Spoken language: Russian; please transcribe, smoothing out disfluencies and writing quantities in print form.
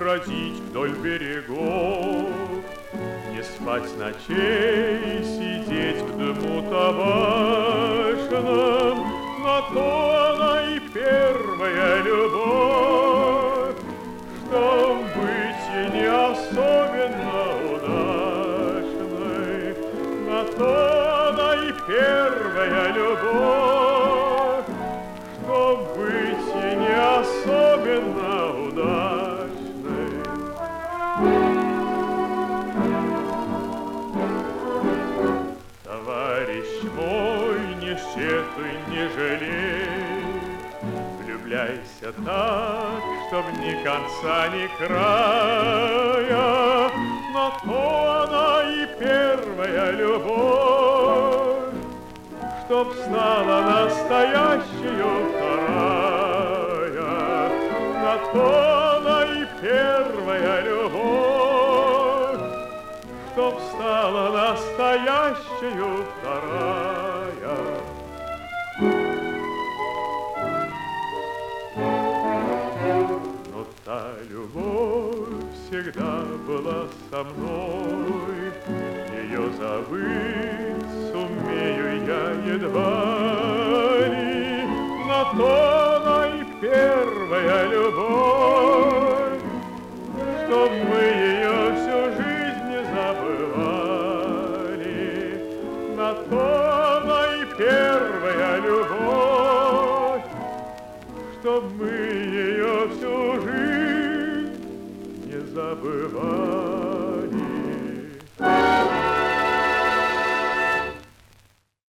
бродить вдоль берегов, не спать ночей, сидеть в дыму табачном, на то она и первая любовь, чтоб быть и не особенно удачной, на то она и первая любовь, чтоб быть и не особенно удачной. Товарищ мой, не сетуй, не жалей, влюбляйся так, чтоб ни конца, ни края, на то она и первая любовь, чтоб стала настоящую вторая, на то она и первая любовь, чтоб стала настоящую вторая. Но та любовь всегда была со мной, ее забыть сумею я едва ли, на то она и первая любовь, чтоб мы ее всю жизнь не забывали, на то она и первая любовь, чтоб мы ее всю жизнь не забывали.